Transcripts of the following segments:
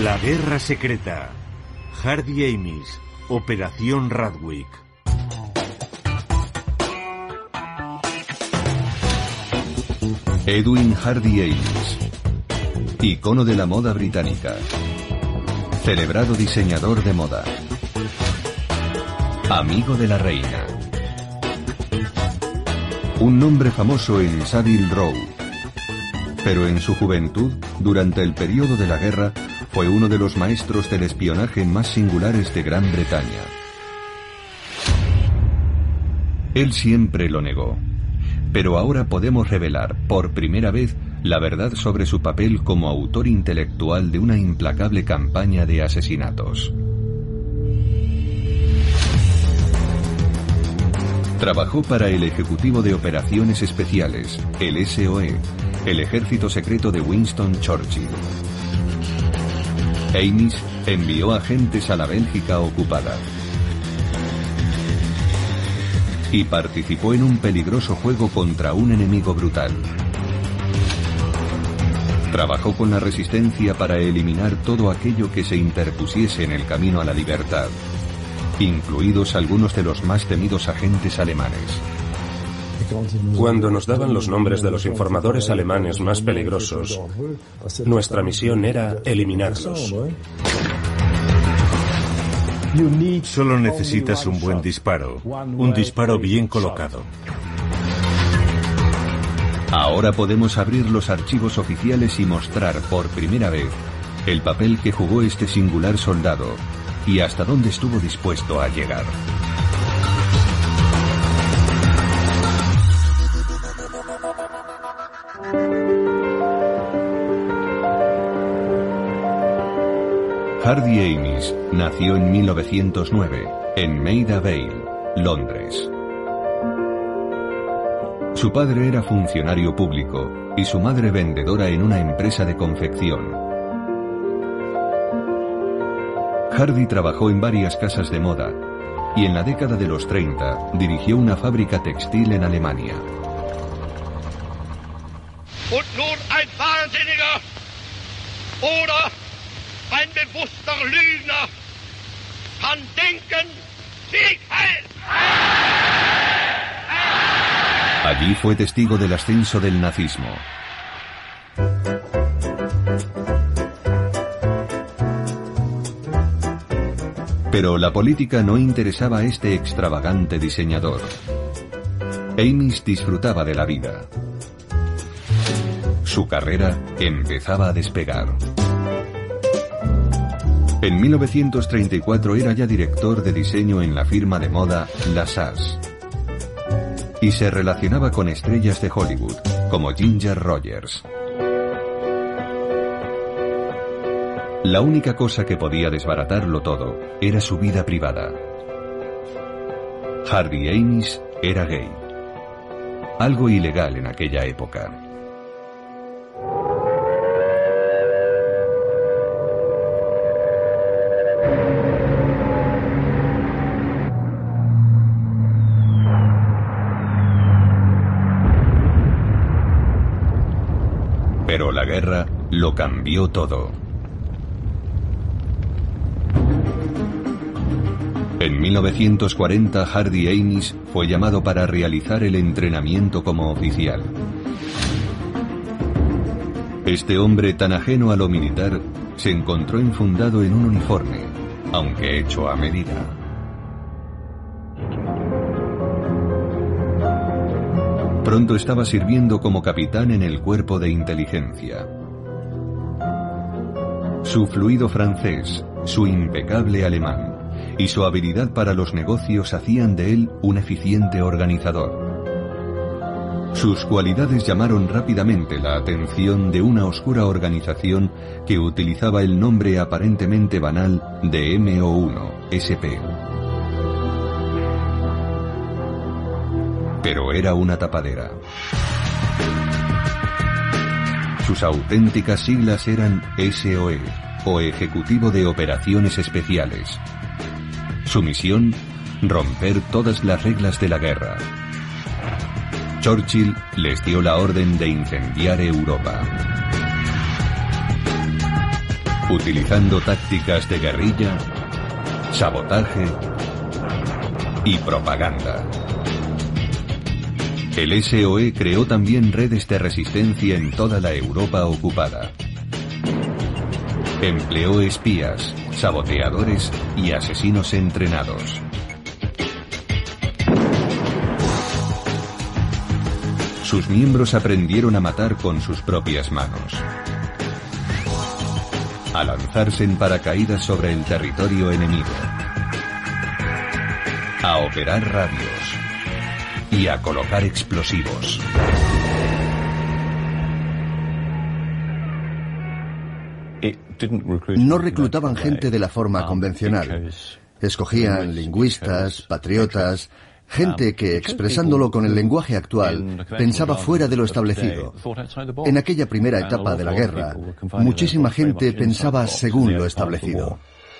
La guerra secreta. Hardy Amis. Operación Radwig. Edwin Hardy Amis, icono de la moda británica, celebrado diseñador de moda, amigo de la reina, un nombre famoso en Savile Row, pero en su juventud, durante el periodo de la guerra, fue uno de los maestros del espionaje más singulares de Gran Bretaña. Él siempre lo negó. Pero ahora podemos revelar, por primera vez, la verdad sobre su papel como autor intelectual de una implacable campaña de asesinatos. Trabajó para el Ejecutivo de Operaciones Especiales, el SOE, el ejército secreto de Winston Churchill. Amis envió agentes a la Bélgica ocupada y participó en un peligroso juego contra un enemigo brutal. Trabajó con la resistencia para eliminar todo aquello que se interpusiese en el camino a la libertad, incluidos algunos de los más temidos agentes alemanes. Cuando nos daban los nombres de los informadores alemanes más peligrosos, nuestra misión era eliminarlos. Solo necesitas un buen disparo, un disparo bien colocado. Ahora podemos abrir los archivos oficiales y mostrar por primera vez el papel que jugó este singular soldado y hasta dónde estuvo dispuesto a llegar. Hardy Amis nació en 1909, en Maida Vale, Londres. Su padre era funcionario público y su madre vendedora en una empresa de confección. Hardy trabajó en varias casas de moda y en la década de los 30 dirigió una fábrica textil en Alemania. Und nun ein Wahnsinniger oder ein bewusster Lügner kann denken, Sieg heil! Allí fue testigo del ascenso del nazismo. Pero la política no interesaba a este extravagante diseñador. Amis disfrutaba de la vida. Su carrera empezaba a despegar. En 1934 era ya director de diseño en la firma de moda La Sass y se relacionaba con estrellas de Hollywood como Ginger Rogers. La única cosa que podía desbaratarlo todo era su vida privada. Hardy Amis era gay, algo ilegal en aquella época. Pero la guerra lo cambió todo. En 1940 Hardy Amis fue llamado para realizar el entrenamiento como oficial. Este hombre tan ajeno a lo militar se encontró enfundado en un uniforme, aunque hecho a medida. Pronto estaba sirviendo como capitán en el cuerpo de inteligencia. Su fluido francés, su impecable alemán y su habilidad para los negocios hacían de él un eficiente organizador. Sus cualidades llamaron rápidamente la atención de una oscura organización que utilizaba el nombre aparentemente banal de MO1-SP. Pero era una tapadera. Sus auténticas siglas eran SOE, o Ejecutivo de Operaciones Especiales. Su misión, romper todas las reglas de la guerra. Churchill les dio la orden de incendiar Europa. utilizando tácticas de guerrilla, sabotaje y propaganda. El SOE creó también redes de resistencia en toda la Europa ocupada. Empleó espías, saboteadores y asesinos entrenados. Sus miembros aprendieron a matar con sus propias manos, a lanzarse en paracaídas sobre el territorio enemigo, a operar radios y a colocar explosivos. No reclutaban gente de la forma convencional. Escogían lingüistas, patriotas, gente que, expresándolo con el lenguaje actual, pensaba fuera de lo establecido. En aquella primera etapa de la guerra, muchísima gente pensaba según lo establecido.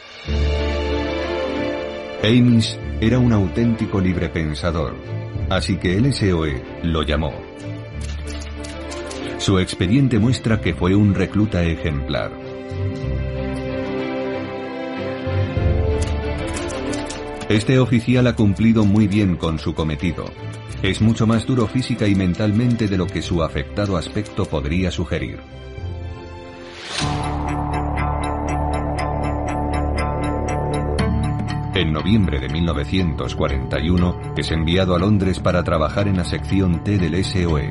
Amis era un auténtico librepensador, así que el SOE lo llamó. Su expediente muestra que fue un recluta ejemplar. Este oficial ha cumplido muy bien con su cometido. Es mucho más duro física y mentalmente de lo que su afectado aspecto podría sugerir. En noviembre de 1941 es enviado a Londres para trabajar en la sección T del SOE.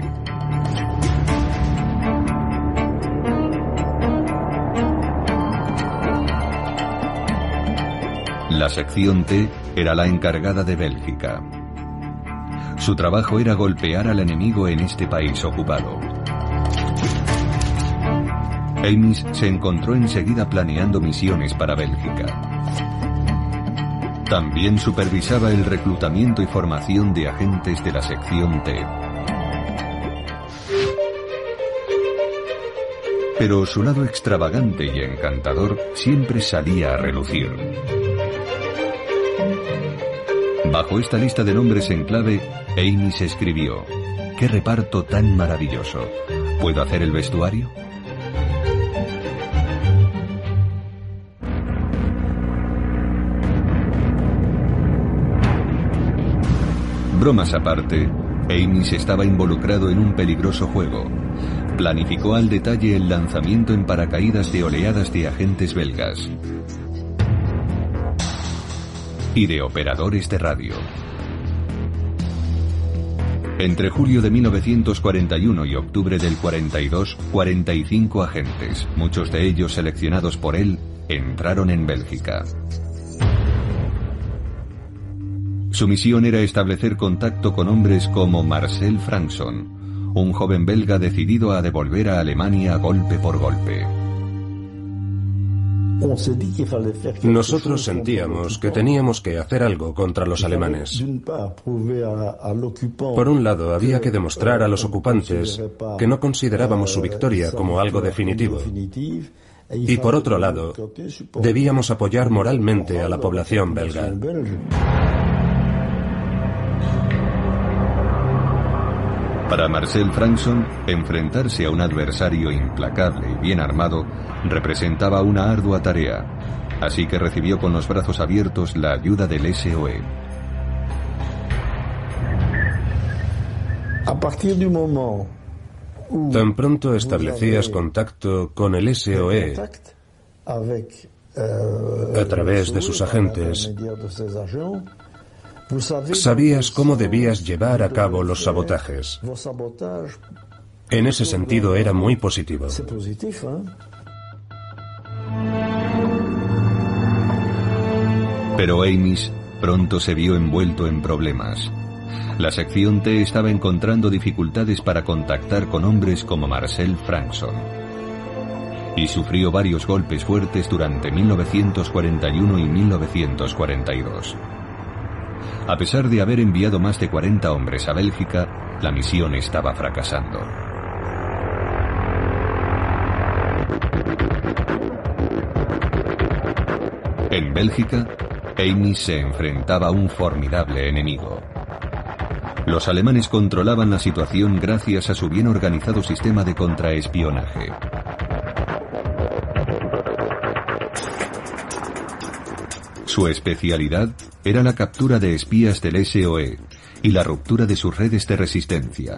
La sección T era la encargada de Bélgica. Su trabajo era golpear al enemigo en este país ocupado. Amis se encontró enseguida planeando misiones para Bélgica. También supervisaba el reclutamiento y formación de agentes de la sección T. Pero su lado extravagante y encantador siempre salía a relucir. Bajo esta lista de nombres en clave, Amis escribió: ¡qué reparto tan maravilloso! ¿Puedo hacer el vestuario? Bromas aparte, Amis estaba involucrado en un peligroso juego. Planificó al detalle el lanzamiento en paracaídas de oleadas de agentes belgas y de operadores de radio. Entre julio de 1941 y octubre del 42, 45 agentes, muchos de ellos seleccionados por él, entraron en Bélgica. Su misión era establecer contacto con hombres como Marcel Frankson, un joven belga decidido a devolver a Alemania golpe por golpe. Nosotros sentíamos que teníamos que hacer algo contra los alemanes. Por un lado, había que demostrar a los ocupantes que no considerábamos su victoria como algo definitivo. Y por otro lado, debíamos apoyar moralmente a la población belga. Para Marcel Frankson, enfrentarse a un adversario implacable y bien armado representaba una ardua tarea, así que recibió con los brazos abiertos la ayuda del SOE. Tan pronto establecías contacto con el SOE a través de sus agentes, sabías cómo debías llevar a cabo los sabotajes. En ese sentido era muy positivo. Pero Amis pronto se vio envuelto en problemas. La sección T estaba encontrando dificultades para contactar con hombres como Marcel Frankson. Y sufrió varios golpes fuertes durante 1941 y 1942. A pesar de haber enviado más de 40 hombres a Bélgica, la misión estaba fracasando. En Bélgica, Amis se enfrentaba a un formidable enemigo. Los alemanes controlaban la situación gracias a su bien organizado sistema de contraespionaje. Su especialidad era la captura de espías del SOE y la ruptura de sus redes de resistencia.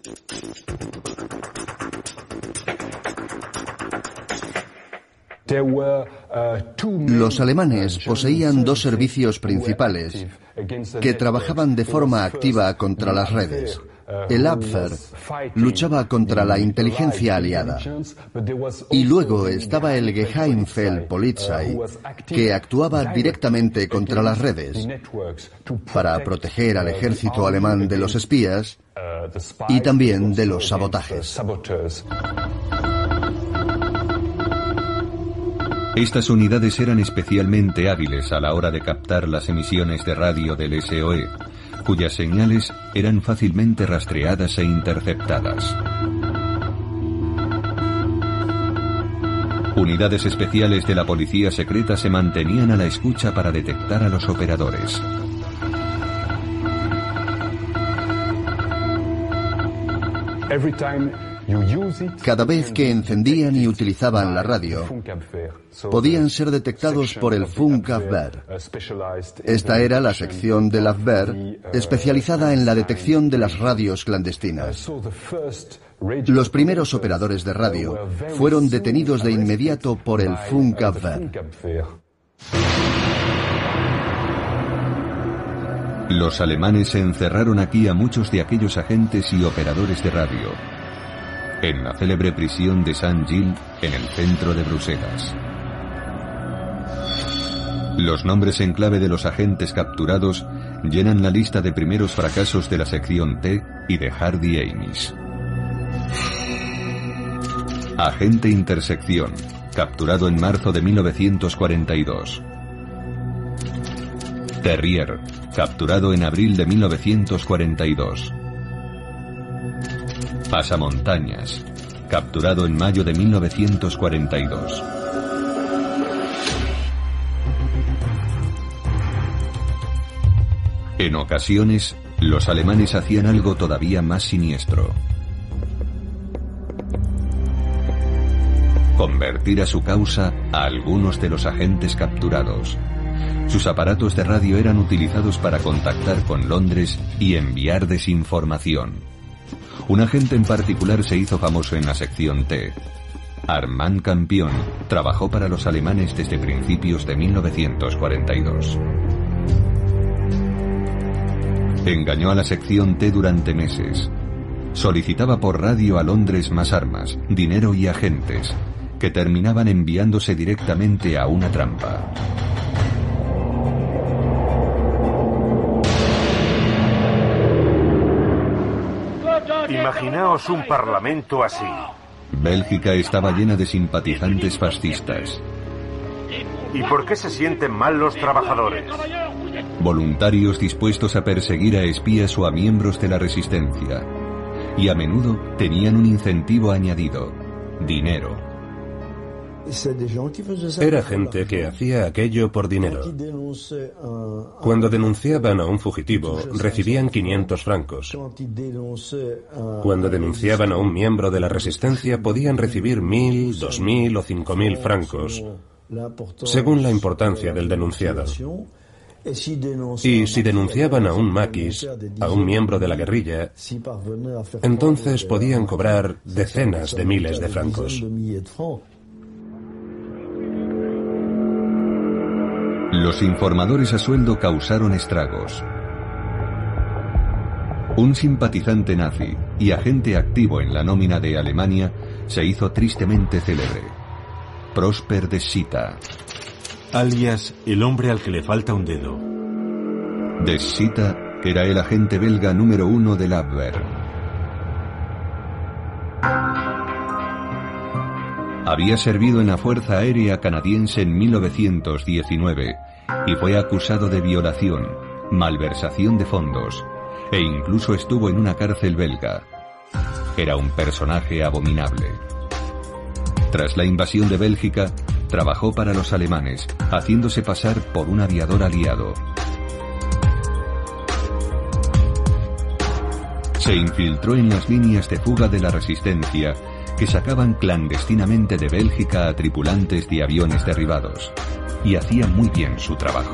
Los alemanes poseían dos servicios principales que trabajaban de forma activa contra las redes. El Abwehr luchaba contra la inteligencia aliada. Y luego estaba el Geheimfeldpolizei, que actuaba directamente contra las redes para proteger al ejército alemán de los espías y también de los sabotajes. Estas unidades eran especialmente hábiles a la hora de captar las emisiones de radio del SOE, cuyas señales eran fácilmente rastreadas e interceptadas. Unidades especiales de la policía secreta se mantenían a la escucha para detectar a los operadores. Cada vez que encendían y utilizaban la radio, podían ser detectados por el Funkabwehr. Esta era la sección del Abwehr especializada en la detección de las radios clandestinas. Los primeros operadores de radio fueron detenidos de inmediato por el Funkabwehr. Los alemanes encerraron aquí a muchos de aquellos agentes y operadores de radio en la célebre prisión de Saint-Gilles, en el centro de Bruselas. Los nombres en clave de los agentes capturados llenan la lista de primeros fracasos de la sección T y de Hardy Amis. Agente Intersección, capturado en marzo de 1942. Terrier, capturado en abril de 1942. Pasamontañas, capturado en mayo de 1942. En ocasiones, los alemanes hacían algo todavía más siniestro: convertir a su causa a algunos de los agentes capturados. Sus aparatos de radio eran utilizados para contactar con Londres y enviar desinformación. Un agente en particular se hizo famoso en la sección T. Armand Campion trabajó para los alemanes desde principios de 1942. Engañó a la sección T durante meses. Solicitaba por radio a Londres más armas, dinero y agentes, que terminaban enviándose directamente a una trampa. Imaginaos un parlamento así. Bélgica estaba llena de simpatizantes fascistas. ¿Y por qué se sienten mal los trabajadores? Voluntarios dispuestos a perseguir a espías o a miembros de la resistencia. Y a menudo tenían un incentivo añadido: dinero. Era gente que hacía aquello por dinero. Cuando denunciaban a un fugitivo, recibían 500 francos. Cuando denunciaban a un miembro de la resistencia, podían recibir 1.000, 2.000 o 5.000 francos, según la importancia del denunciado. Y si denunciaban a un maquis, a un miembro de la guerrilla, entonces podían cobrar decenas de miles de francos. Los informadores a sueldo causaron estragos. Un simpatizante nazi y agente activo en la nómina de Alemania se hizo tristemente célebre: Prosper de Sitta. Alias el hombre al que le falta un dedo. De Sitta era el agente belga número 1 del Abwehr. Había servido en la Fuerza Aérea Canadiense en 1919 y fue acusado de violación, malversación de fondos e incluso estuvo en una cárcel belga. Era un personaje abominable. Tras la invasión de Bélgica, trabajó para los alemanes, haciéndose pasar por un aviador aliado. Se infiltró en las líneas de fuga de la resistencia, que sacaban clandestinamente de Bélgica a tripulantes de aviones derribados. y hacía muy bien su trabajo.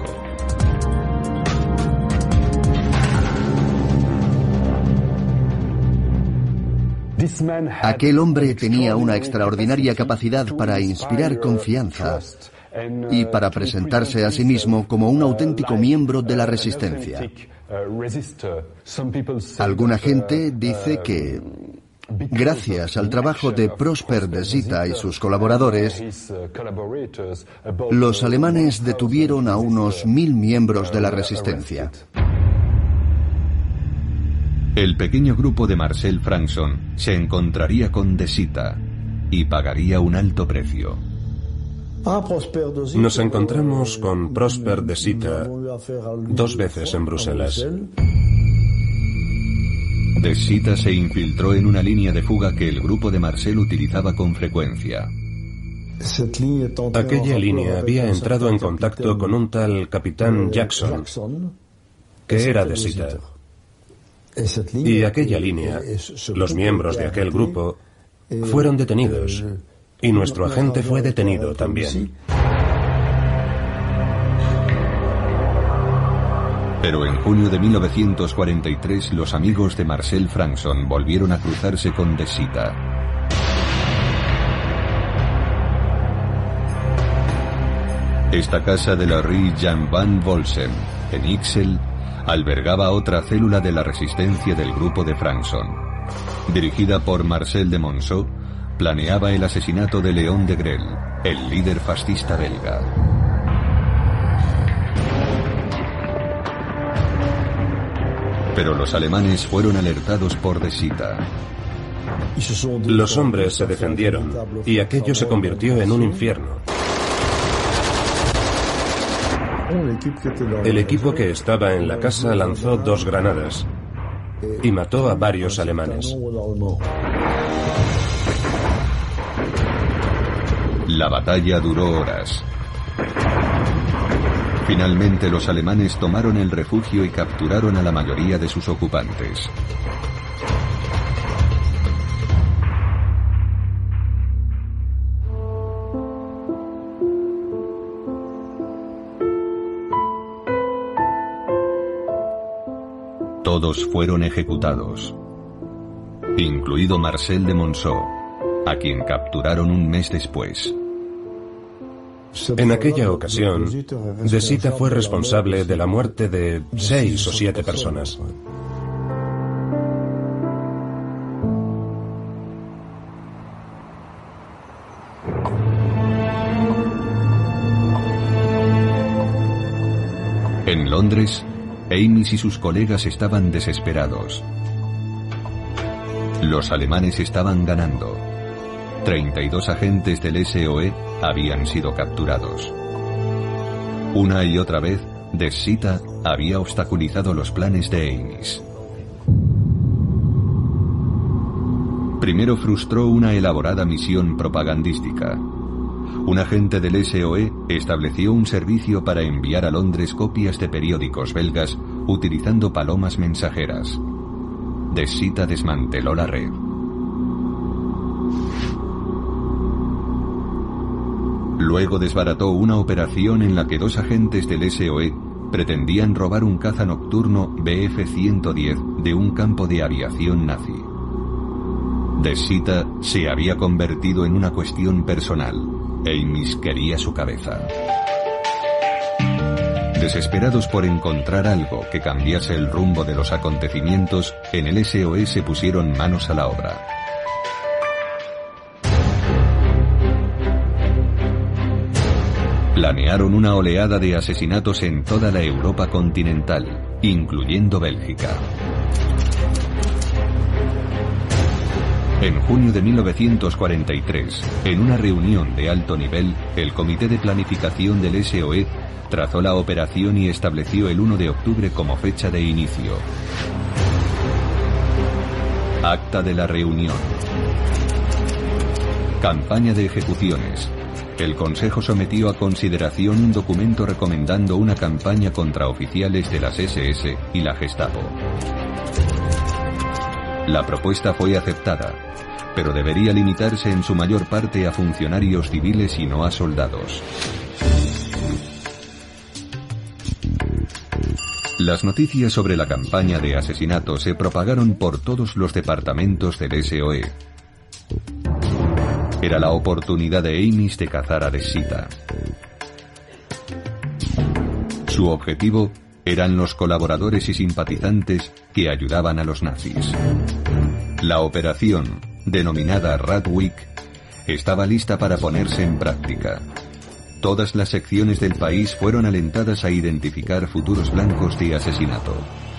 Aquel hombre tenía una extraordinaria capacidad para inspirar confianza y para presentarse a sí mismo como un auténtico miembro de la resistencia. Alguna gente dice que, gracias al trabajo de Prosper de Zieta y sus colaboradores, los alemanes detuvieron a unos 1000 miembros de la resistencia. El pequeño grupo de Marcel Frankson se encontraría con de Zieta y pagaría un alto precio. Nos encontramos con Prosper de Zieta 2 veces en Bruselas. De Zieta se infiltró en una línea de fuga que el grupo de Marcel utilizaba con frecuencia. Aquella línea había entrado en contacto con un tal capitán Jackson, que era de Zieta. Y aquella línea, los miembros de aquel grupo, fueron detenidos. Y nuestro agente fue detenido también. Pero en junio de 1943 los amigos de Marcel Frankson volvieron a cruzarse con de Zieta. Esta casa de la Rue Jan van Bolsem, en Ixelles, albergaba otra célula de la resistencia del grupo de Frankson. Dirigida por Marcel de Monceau, planeaba el asesinato de Léon Degrelle, el líder fascista belga. Pero los alemanes fueron alertados por de Zieta. Los hombres se defendieron y aquello se convirtió en un infierno. El equipo que estaba en la casa lanzó 2 granadas y mató a varios alemanes. La batalla duró horas. Finalmente los alemanes tomaron el refugio y capturaron a la mayoría de sus ocupantes. Todos fueron ejecutados, incluido Marcel de Monceau, a quien capturaron un mes después. En aquella ocasión, de Zieta fue responsable de la muerte de 6 o 7 personas. En Londres, Amis y sus colegas estaban desesperados. Los alemanes estaban ganando. 32 agentes del SOE habían sido capturados. Una y otra vez, de Zieta había obstaculizado los planes de Amis. Primero frustró una elaborada misión propagandística. Un agente del SOE estableció un servicio para enviar a Londres copias de periódicos belgas utilizando palomas mensajeras. De Zieta desmanteló la red. Luego desbarató una operación en la que 2 agentes del SOE pretendían robar un caza nocturno Bf-110 de un campo de aviación nazi. De Zieta se había convertido en una cuestión personal. Amis quería su cabeza. Desesperados por encontrar algo que cambiase el rumbo de los acontecimientos, en el SOE se pusieron manos a la obra. Planearon una oleada de asesinatos en toda la Europa continental, incluyendo Bélgica. En junio de 1943, en una reunión de alto nivel, el Comité de Planificación del SOE trazó la operación y estableció el 1 de octubre como fecha de inicio. Acta de la reunión. Campaña de ejecuciones. El Consejo sometió a consideración un documento recomendando una campaña contra oficiales de las SS y la Gestapo. La propuesta fue aceptada, pero debería limitarse en su mayor parte a funcionarios civiles y no a soldados. Las noticias sobre la campaña de asesinato se propagaron por todos los departamentos del SOE. Era la oportunidad de Amis de cazar a Desita. Su objetivo eran los colaboradores y simpatizantes que ayudaban a los nazis. La operación, denominada Radwig, estaba lista para ponerse en práctica. Todas las secciones del país fueron alentadas a identificar futuros blancos de asesinato.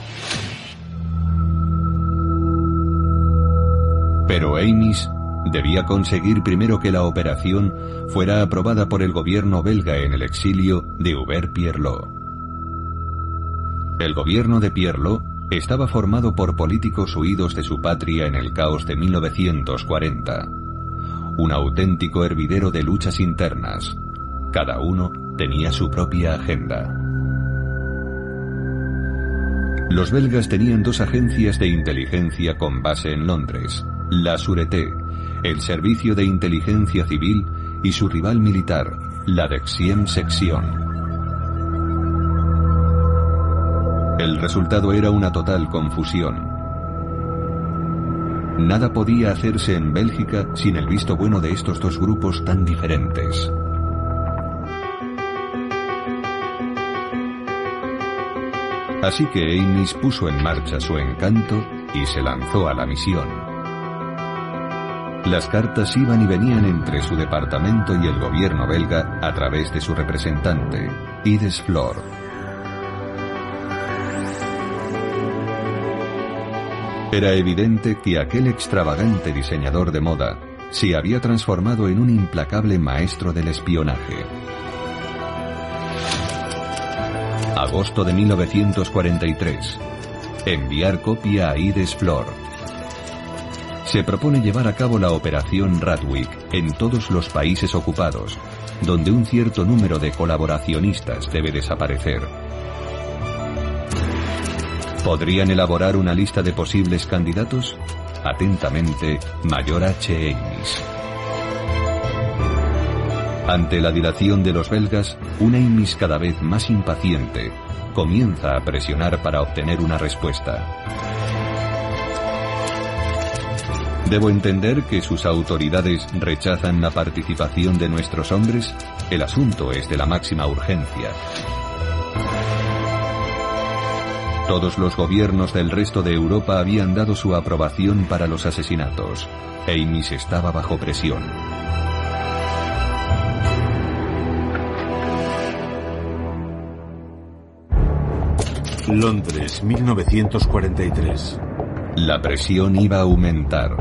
Pero Amis debía conseguir primero que la operación fuera aprobada por el gobierno belga en el exilio de Hubert Pierlot. El gobierno de Pierlot estaba formado por políticos huidos de su patria en el caos de 1940. Un auténtico hervidero de luchas internas. Cada uno tenía su propia agenda. Los belgas tenían dos agencias de inteligencia con base en Londres: la Sûreté, el Servicio de Inteligencia Civil, y su rival militar, la Deuxième Section. El resultado era una total confusión. Nada podía hacerse en Bélgica sin el visto bueno de estos dos grupos tan diferentes. Así que Amis puso en marcha su encanto y se lanzó a la misión. Las cartas iban y venían entre su departamento y el gobierno belga a través de su representante, Yves Flor. Era evidente que aquel extravagante diseñador de moda se había transformado en un implacable maestro del espionaje. Agosto de 1943. Enviar copia a Yves Flor. Se propone llevar a cabo la operación Radwig en todos los países ocupados, donde un cierto número de colaboracionistas debe desaparecer. ¿Podrían elaborar una lista de posibles candidatos? Atentamente, Mayor H. Amis. Ante la dilación de los belgas, un Amis cada vez más impaciente comienza a presionar para obtener una respuesta. ¿Debo entender que sus autoridades rechazan la participación de nuestros hombres? El asunto es de la máxima urgencia. Todos los gobiernos del resto de Europa habían dado su aprobación para los asesinatos. Amis estaba bajo presión. Londres, 1943. La presión iba a aumentar.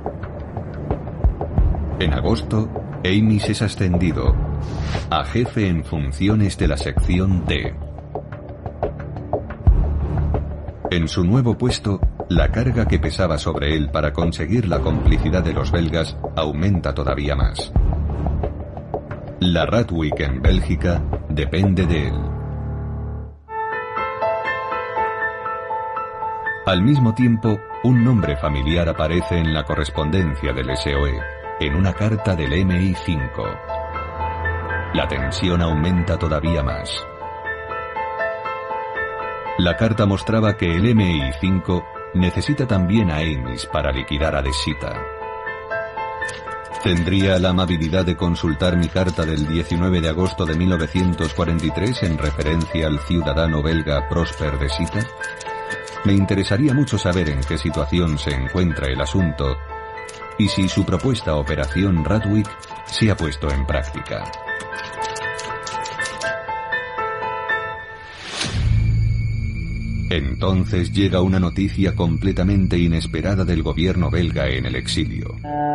En agosto, Amis es ascendido a jefe en funciones de la sección D. En su nuevo puesto, la carga que pesaba sobre él para conseguir la complicidad de los belgas aumenta todavía más. La Radwig en Bélgica depende de él. Al mismo tiempo, un nombre familiar aparece en la correspondencia del SOE, en una carta del MI5. La tensión aumenta todavía más. La carta mostraba que el MI5 necesita también a Amis para liquidar a Desita. ¿Tendría la amabilidad de consultar mi carta del 19 de agosto de 1943 en referencia al ciudadano belga Prosper Desita? Me interesaría mucho saber en qué situación se encuentra el asunto y si su propuesta Operación Radwig se ha puesto en práctica. Entonces llega una noticia completamente inesperada del gobierno belga en el exilio.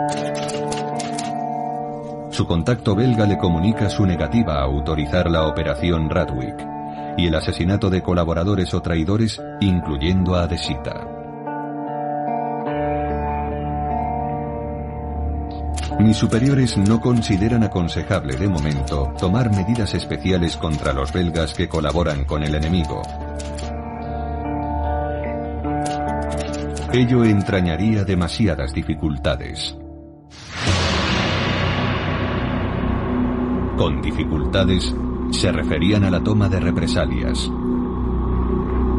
Su contacto belga le comunica su negativa a autorizar la Operación Radwig y el asesinato de colaboradores o traidores, incluyendo a Desita. Mis superiores no consideran aconsejable de momento tomar medidas especiales contra los belgas que colaboran con el enemigo. Ello entrañaría demasiadas dificultades. Con dificultades se referían a la toma de represalias.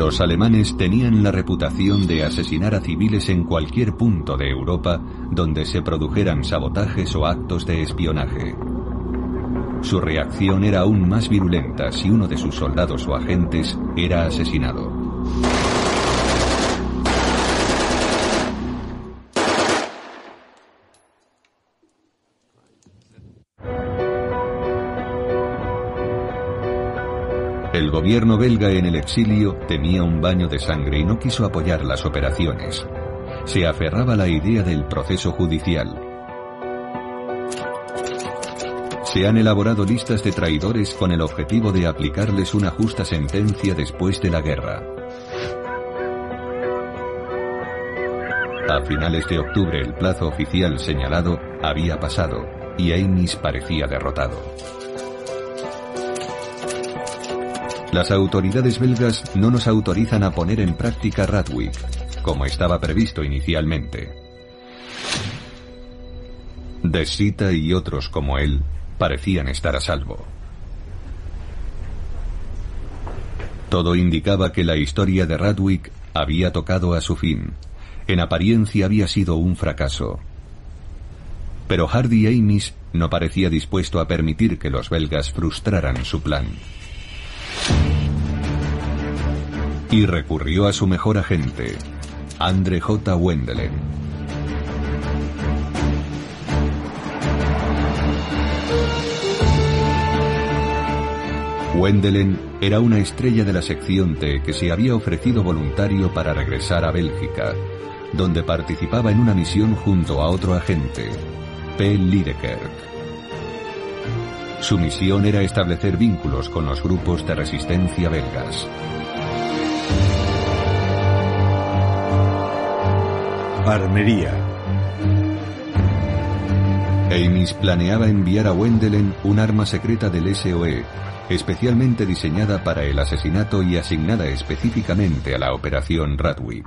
Los alemanes tenían la reputación de asesinar a civiles en cualquier punto de Europa donde se produjeran sabotajes o actos de espionaje. Su reacción era aún más virulenta si uno de sus soldados o agentes era asesinado. El gobierno belga en el exilio temía un baño de sangre y no quiso apoyar las operaciones. Se aferraba a la idea del proceso judicial. Se han elaborado listas de traidores con el objetivo de aplicarles una justa sentencia después de la guerra. A finales de octubre el plazo oficial señalado había pasado y Eimis parecía derrotado. Las autoridades belgas no nos autorizan a poner en práctica Radwijk, como estaba previsto inicialmente. De Sitta y otros como él parecían estar a salvo. Todo indicaba que la historia de Radwijk había tocado a su fin. En apariencia había sido un fracaso. Pero Hardy Eimis no parecía dispuesto a permitir que los belgas frustraran su plan. Y recurrió a su mejor agente, Andre J. Wendelen. Wendelen era una estrella de la sección T que se había ofrecido voluntario para regresar a Bélgica, donde participaba en una misión junto a otro agente, P. Liedekerk. Su misión era establecer vínculos con los grupos de resistencia belgas. Armería. Eimis planeaba enviar a Wendelen un arma secreta del SOE, especialmente diseñada para el asesinato y asignada específicamente a la operación Radwijk.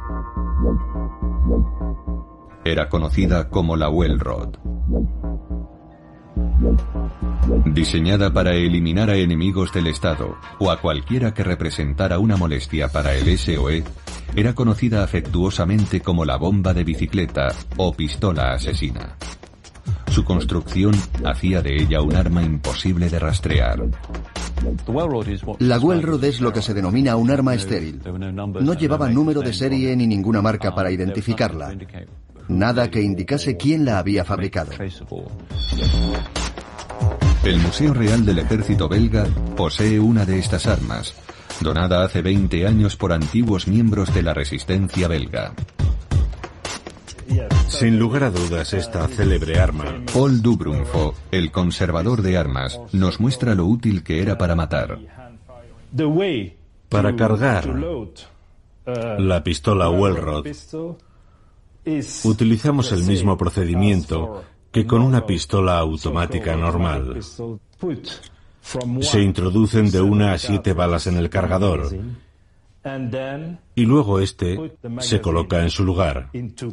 Era conocida como la Welrod. Diseñada para eliminar a enemigos del Estado o a cualquiera que representara una molestia para el SOE, era conocida afectuosamente como la bomba de bicicleta o pistola asesina. Su construcción hacía de ella un arma imposible de rastrear. La Welrod es lo que se denomina un arma estéril. No llevaba número de serie ni ninguna marca para identificarla. Nada que indicase quién la había fabricado. El Museo Real del Ejército belga posee una de estas armas, donada hace 20 años por antiguos miembros de la resistencia belga. Sin lugar a dudas, esta célebre arma. Paul Dubrunfo, el conservador de armas, nos muestra lo útil que era para matar. Para cargar la pistola Welrod, utilizamos el mismo procedimiento que con una pistola automática normal. Se introducen de 1 a 7 balas en el cargador y luego este se coloca en su lugar.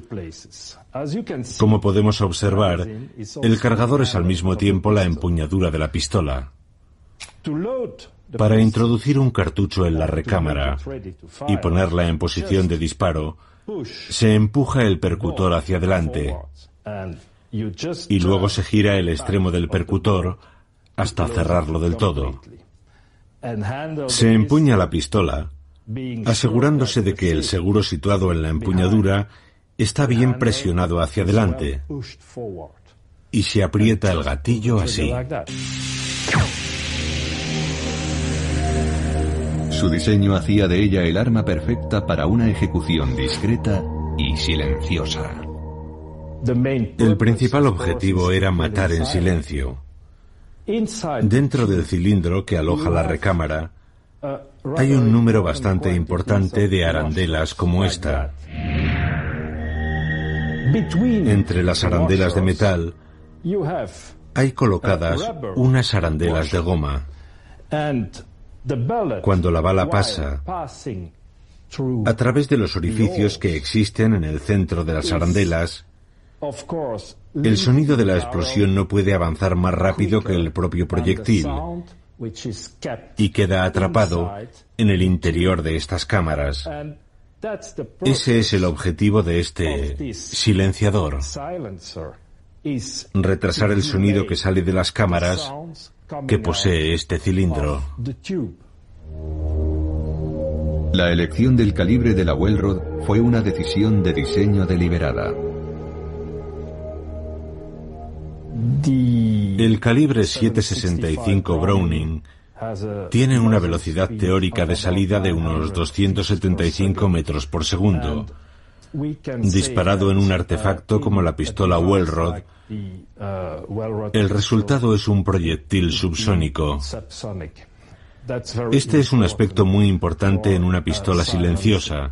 Como podemos observar, el cargador es al mismo tiempo la empuñadura de la pistola. Para introducir un cartucho en la recámara y ponerla en posición de disparo, se empuja el percutor hacia adelante y luego se gira el extremo del percutor hasta cerrarlo del todo. Se empuña la pistola, asegurándose de que el seguro situado en la empuñadura está bien presionado hacia adelante, y se aprieta el gatillo así. Su diseño hacía de ella el arma perfecta para una ejecución discreta y silenciosa. El principal objetivo era matar en silencio. Dentro del cilindro que aloja la recámara, hay un número bastante importante de arandelas como esta. Entre las arandelas de metal hay colocadas unas arandelas de goma. Cuando la bala pasa a través de los orificios que existen en el centro de las arandelas, el sonido de la explosión no puede avanzar más rápido que el propio proyectil, y queda atrapado en el interior de estas cámaras. Ese es el objetivo de este silenciador: retrasar el sonido que sale de las cámaras que posee este cilindro. La elección del calibre de la Welrod fue una decisión de diseño deliberada. El calibre 7.65 Browning tiene una velocidad teórica de salida de unos 275 metros por segundo. Disparado en un artefacto como la pistola Welrod, el resultado es un proyectil subsónico. Este es un aspecto muy importante en una pistola silenciosa,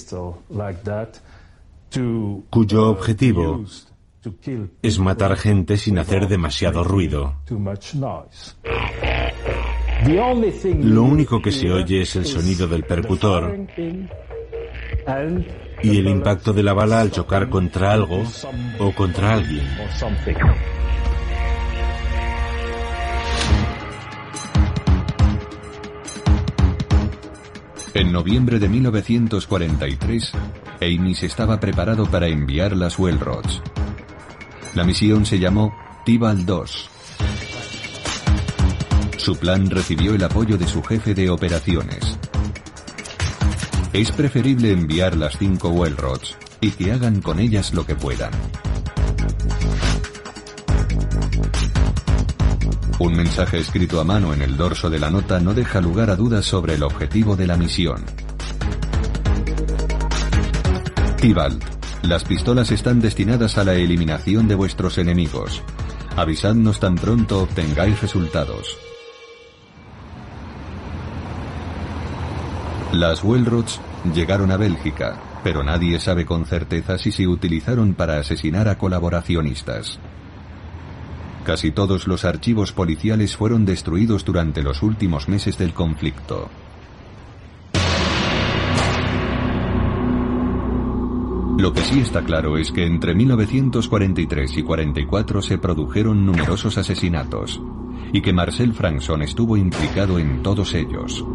cuyo objetivo es matar gente sin hacer demasiado ruido. Lo único que se oye es el sonido del percutor y el impacto de la bala al chocar contra algo o contra alguien. En noviembre de 1943, Amis estaba preparado para enviar las Welrods. La misión se llamó Tybalt II. Su plan recibió el apoyo de su jefe de operaciones. Es preferible enviar las 5 Welrods y que hagan con ellas lo que puedan. Un mensaje escrito a mano en el dorso de la nota no deja lugar a dudas sobre el objetivo de la misión. Tybalt, las pistolas están destinadas a la eliminación de vuestros enemigos. Avisadnos tan pronto obtengáis resultados. Las Welrods llegaron a Bélgica, pero nadie sabe con certeza si se utilizaron para asesinar a colaboracionistas. Casi todos los archivos policiales fueron destruidos durante los últimos meses del conflicto. Lo que sí está claro es que entre 1943 y 44 se produjeron numerosos asesinatos, y que Marcel Frankson estuvo implicado en todos ellos.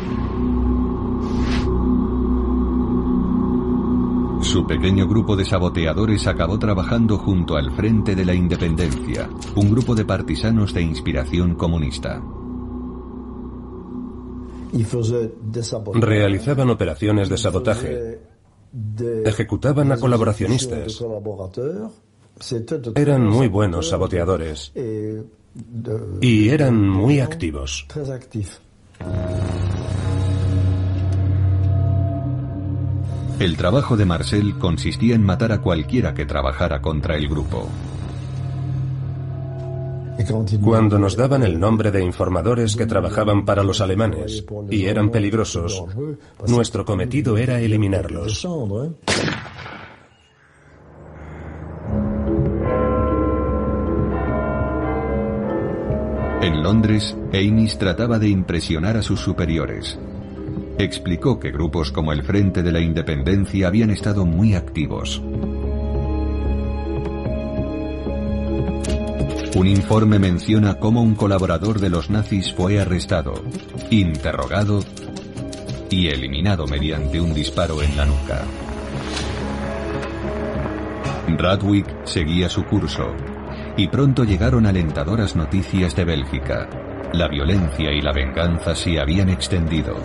Su pequeño grupo de saboteadores acabó trabajando junto al Frente de la Independencia, un grupo de partisanos de inspiración comunista. Realizaban operaciones de sabotaje, ejecutaban a colaboracionistas, eran muy buenos saboteadores y eran muy activos. El trabajo de Marcel consistía en matar a cualquiera que trabajara contra el grupo. Cuando nos daban el nombre de informadores que trabajaban para los alemanes y eran peligrosos, nuestro cometido era eliminarlos. En Londres, Amis trataba de impresionar a sus superiores. Explicó que grupos como el Frente de la Independencia habían estado muy activos. Un informe menciona cómo un colaborador de los nazis fue arrestado, interrogado y eliminado mediante un disparo en la nuca. Radwig seguía su curso, y pronto llegaron alentadoras noticias de Bélgica. La violencia y la venganza se habían extendido.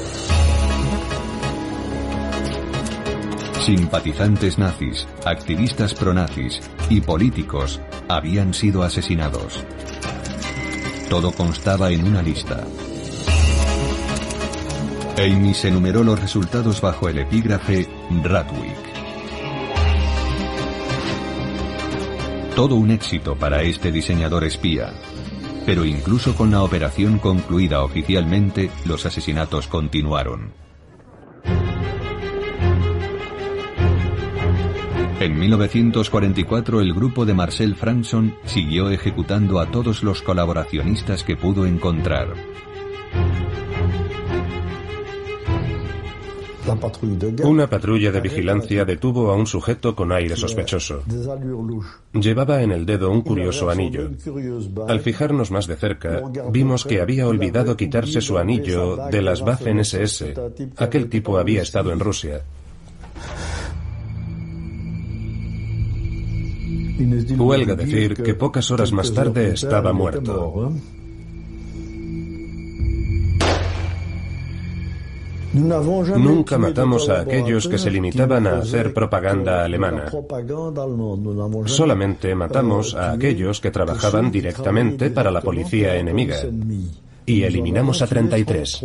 Simpatizantes nazis, activistas pronazis y políticos habían sido asesinados. Todo constaba en una lista. Amis enumeró los resultados bajo el epígrafe Radwig. Todo un éxito para este diseñador espía. Pero incluso con la operación concluida oficialmente, los asesinatos continuaron. En 1944 el grupo de Marcel Frankson siguió ejecutando a todos los colaboracionistas que pudo encontrar. Una patrulla de vigilancia detuvo a un sujeto con aire sospechoso. Llevaba en el dedo un curioso anillo. Al fijarnos más de cerca, vimos que había olvidado quitarse su anillo de las Waffen-SS. Aquel tipo había estado en Rusia. Huelga decir que pocas horas más tarde estaba muerto. Nunca matamos a aquellos que se limitaban a hacer propaganda alemana. Solamente matamos a aquellos que trabajaban directamente para la policía enemiga. Y eliminamos a 33.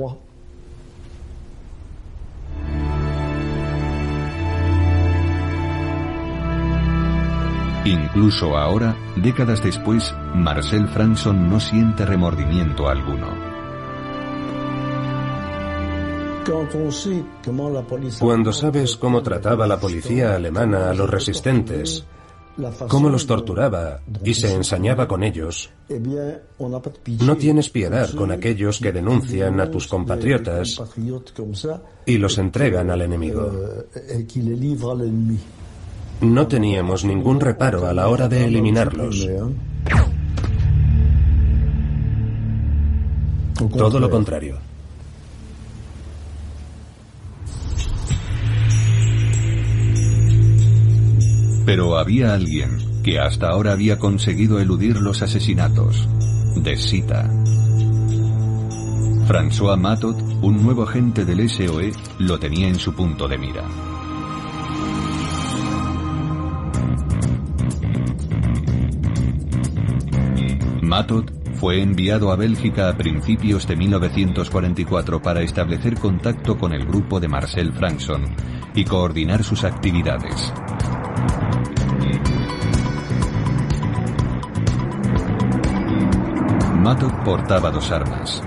Incluso ahora, décadas después, Marcel Frankson no siente remordimiento alguno. Cuando sabes cómo trataba la policía alemana a los resistentes, cómo los torturaba y se ensañaba con ellos, no tienes piedad con aquellos que denuncian a tus compatriotas y los entregan al enemigo. No teníamos ningún reparo a la hora de eliminarlos. Todo lo contrario. Pero había alguien que hasta ahora había conseguido eludir los asesinatos. De Sita. François Matot, un nuevo agente del SOE, lo tenía en su punto de mira. Matot fue enviado a Bélgica a principios de 1944 para establecer contacto con el grupo de Marcel Frankson y coordinar sus actividades. Matot portaba dos armas.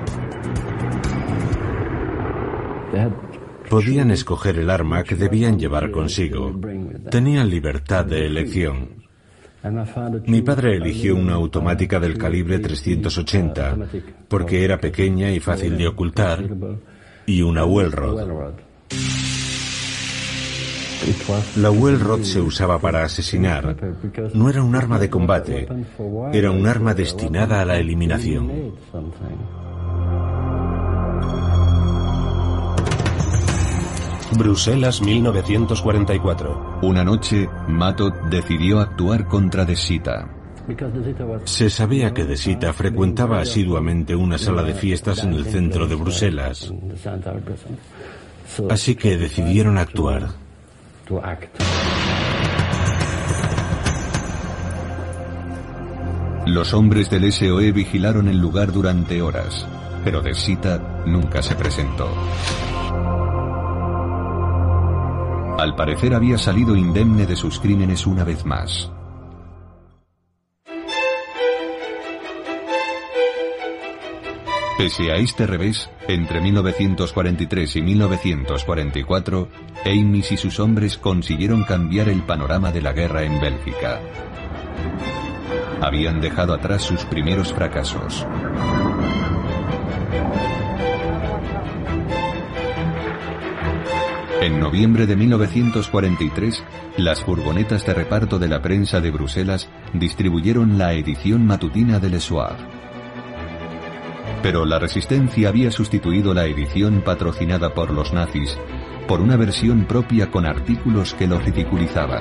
Podían escoger el arma que debían llevar consigo. Tenían libertad de elección. Mi padre eligió una automática del calibre 380 porque era pequeña y fácil de ocultar, y una Welrod. La Welrod se usaba para asesinar. No era un arma de combate, era un arma destinada a la eliminación. Bruselas, 1944. Una noche, Matot decidió actuar contra De Sita. Se sabía que De Sita frecuentaba asiduamente una sala de fiestas en el centro de Bruselas. Así que decidieron actuar. Los hombres del SOE vigilaron el lugar durante horas, pero De Sita nunca se presentó. Al parecer había salido indemne de sus crímenes una vez más. Pese a este revés, entre 1943 y 1944, Amis y sus hombres consiguieron cambiar el panorama de la guerra en Bélgica. Habían dejado atrás sus primeros fracasos. En noviembre de 1943, las furgonetas de reparto de la prensa de Bruselas distribuyeron la edición matutina de Le Soir. Pero la resistencia había sustituido la edición patrocinada por los nazis por una versión propia con artículos que lo ridiculizaban.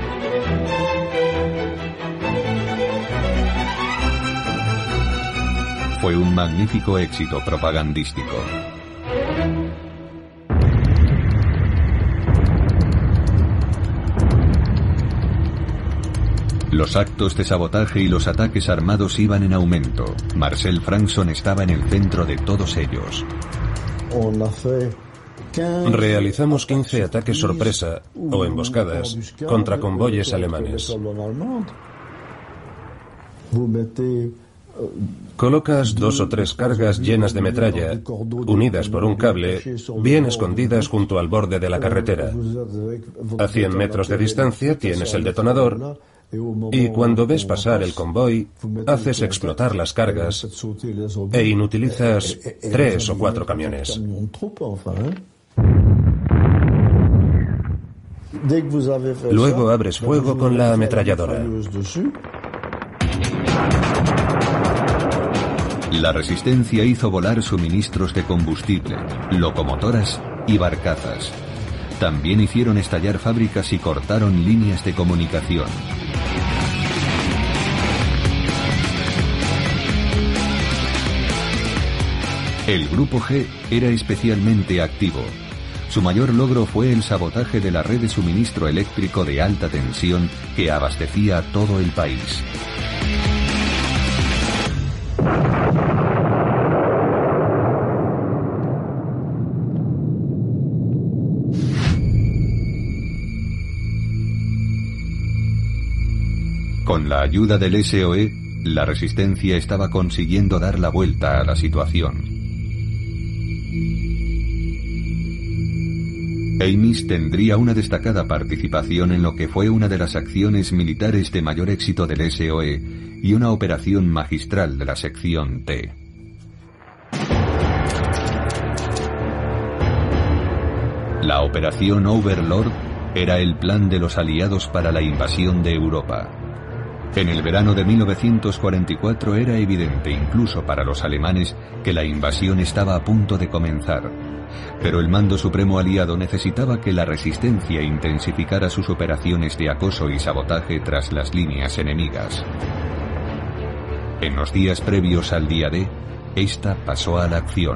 Fue un magnífico éxito propagandístico. Los actos de sabotaje y los ataques armados iban en aumento. Marcel Frankson estaba en el centro de todos ellos. Realizamos 15 ataques sorpresa o emboscadas contra convoyes alemanes. Colocas 2 o 3 cargas llenas de metralla, unidas por un cable, bien escondidas junto al borde de la carretera. A 100 metros de distancia tienes el detonador y cuando ves pasar el convoy, haces explotar las cargas e inutilizas 3 o 4 camiones. Luego abres fuego con la ametralladora. La resistencia hizo volar suministros de combustible, locomotoras y barcazas. También hicieron estallar fábricas y cortaron líneas de comunicación. El Grupo G era especialmente activo. Su mayor logro fue el sabotaje de la red de suministro eléctrico de alta tensión que abastecía a todo el país. Con la ayuda del SOE, la resistencia estaba consiguiendo dar la vuelta a la situación. Amis tendría una destacada participación en lo que fue una de las acciones militares de mayor éxito del SOE y una operación magistral de la sección T. La operación Overlord era el plan de los aliados para la invasión de Europa. En el verano de 1944 era evidente, incluso para los alemanes, que la invasión estaba a punto de comenzar. Pero el mando supremo aliado necesitaba que la resistencia intensificara sus operaciones de acoso y sabotaje tras las líneas enemigas. En los días previos al día D, esta pasó a la acción.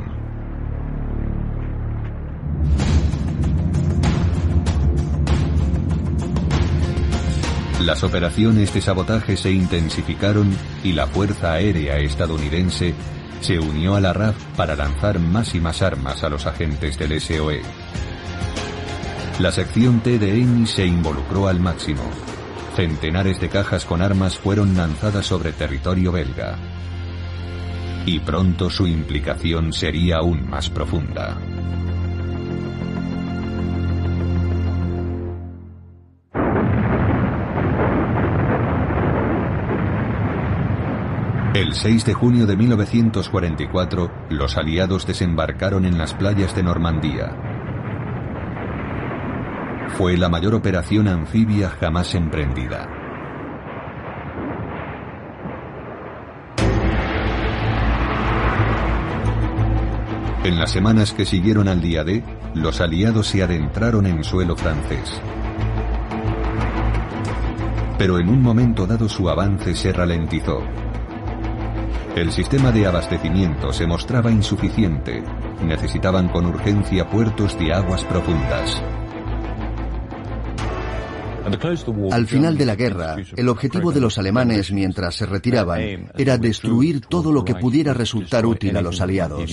Las operaciones de sabotaje se intensificaron y la Fuerza Aérea estadounidense se unió a la RAF para lanzar más y más armas a los agentes del SOE. La sección T de Amis se involucró al máximo. Centenares de cajas con armas fueron lanzadas sobre territorio belga. Y pronto su implicación sería aún más profunda. El 6 de junio de 1944, los aliados desembarcaron en las playas de Normandía. Fue la mayor operación anfibia jamás emprendida. En las semanas que siguieron al día D, los aliados se adentraron en suelo francés. Pero en un momento dado su avance se ralentizó. El sistema de abastecimiento se mostraba insuficiente. Necesitaban con urgencia puertos de aguas profundas. Al final de la guerra, el objetivo de los alemanes mientras se retiraban era destruir todo lo que pudiera resultar útil a los aliados.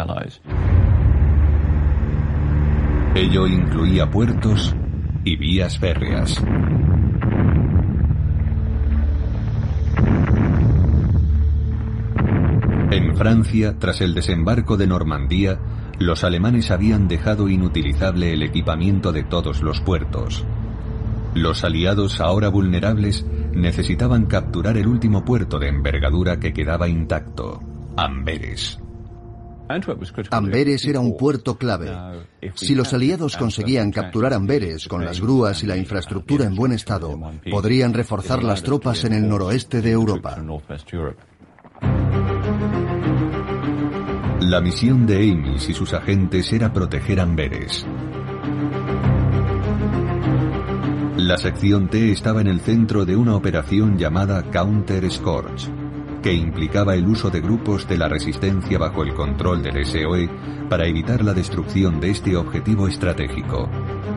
Ello incluía puertos y vías férreas. En Francia, tras el desembarco de Normandía, los alemanes habían dejado inutilizable el equipamiento de todos los puertos. Los aliados, ahora vulnerables, necesitaban capturar el último puerto de envergadura que quedaba intacto, Amberes. Amberes era un puerto clave. Si los aliados conseguían capturar Amberes con las grúas y la infraestructura en buen estado, podrían reforzar las tropas en el noroeste de Europa. La misión de Amis y sus agentes era proteger Amberes. La sección T estaba en el centro de una operación llamada Counter Scorch, que implicaba el uso de grupos de la resistencia bajo el control del SOE para evitar la destrucción de este objetivo estratégico.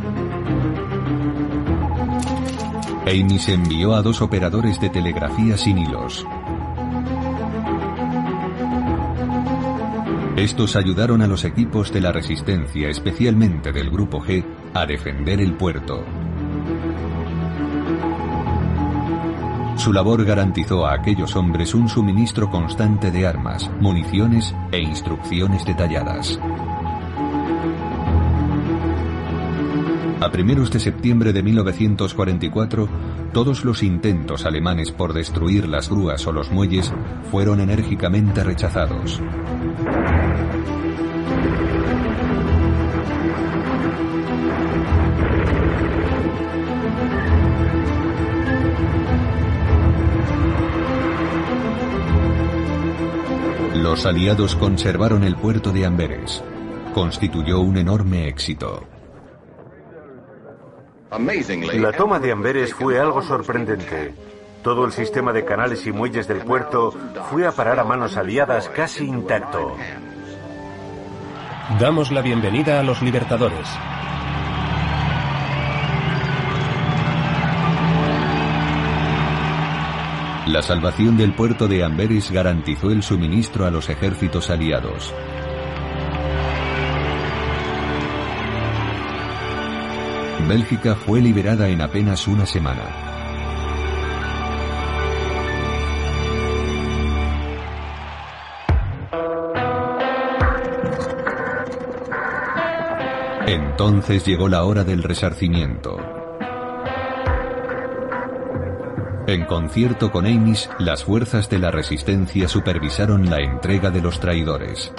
Amis envió a 2 operadores de telegrafía sin hilos. Estos ayudaron a los equipos de la resistencia, especialmente del Grupo G, a defender el puerto. Su labor garantizó a aquellos hombres un suministro constante de armas, municiones e instrucciones detalladas. A primeros de septiembre de 1944, todos los intentos alemanes por destruir las grúas o los muelles fueron enérgicamente rechazados. Los aliados conservaron el puerto de Amberes. Constituyó un enorme éxito. La toma de Amberes fue algo sorprendente. Todo el sistema de canales y muelles del puerto fue a parar a manos aliadas casi intacto. Damos la bienvenida a los libertadores. La salvación del puerto de Amberes garantizó el suministro a los ejércitos aliados. Bélgica fue liberada en apenas una semana. Entonces llegó la hora del resarcimiento. En concierto con Amis, las fuerzas de la resistencia supervisaron la entrega de los traidores.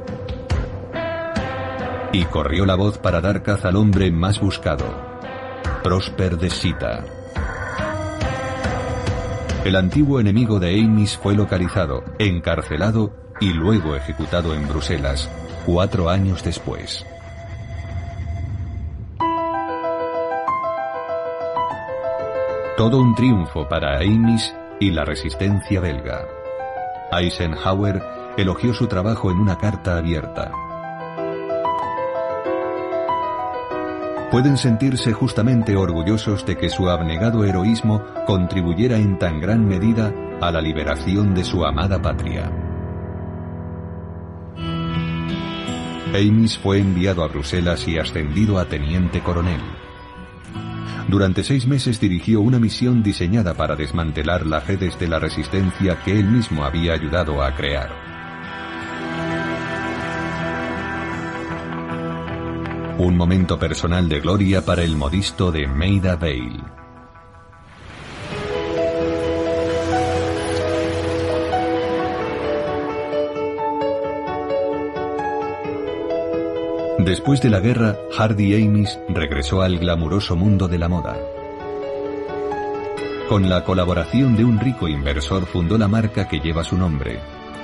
Y corrió la voz para dar caza al hombre más buscado, Prosper de Sita. El antiguo enemigo de Amis fue localizado, encarcelado y luego ejecutado en Bruselas, 4 años después. Todo un triunfo para Amis y la resistencia belga. Eisenhower elogió su trabajo en una carta abierta. Pueden sentirse justamente orgullosos de que su abnegado heroísmo contribuyera en tan gran medida a la liberación de su amada patria. Amis fue enviado a Bruselas y ascendido a teniente coronel. Durante 6 meses dirigió una misión diseñada para desmantelar las redes de la resistencia que él mismo había ayudado a crear. Un momento personal de gloria para el modisto de Maida Vale. Después de la guerra, Hardy Amis regresó al glamuroso mundo de la moda. Con la colaboración de un rico inversor fundó la marca que lleva su nombre.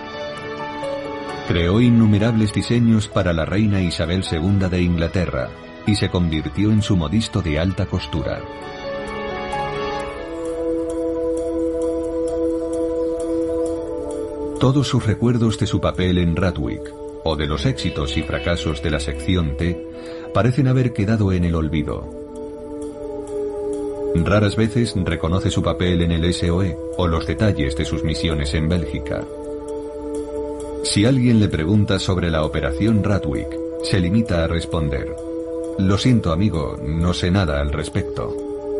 Creó innumerables diseños para la reina Isabel II de Inglaterra y se convirtió en su modisto de alta costura. Todos sus recuerdos de su papel en Ratwick, o de los éxitos y fracasos de la sección T, parecen haber quedado en el olvido. Raras veces reconoce su papel en el SOE o los detalles de sus misiones en Bélgica. Si alguien le pregunta sobre la operación Ratwick, se limita a responder: "Lo siento, amigo, no sé nada al respecto".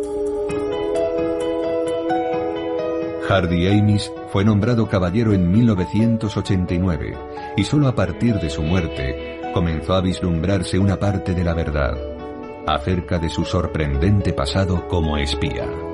Hardy Amis fue nombrado caballero en 1989 y solo a partir de su muerte comenzó a vislumbrarse una parte de la verdad acerca de su sorprendente pasado como espía.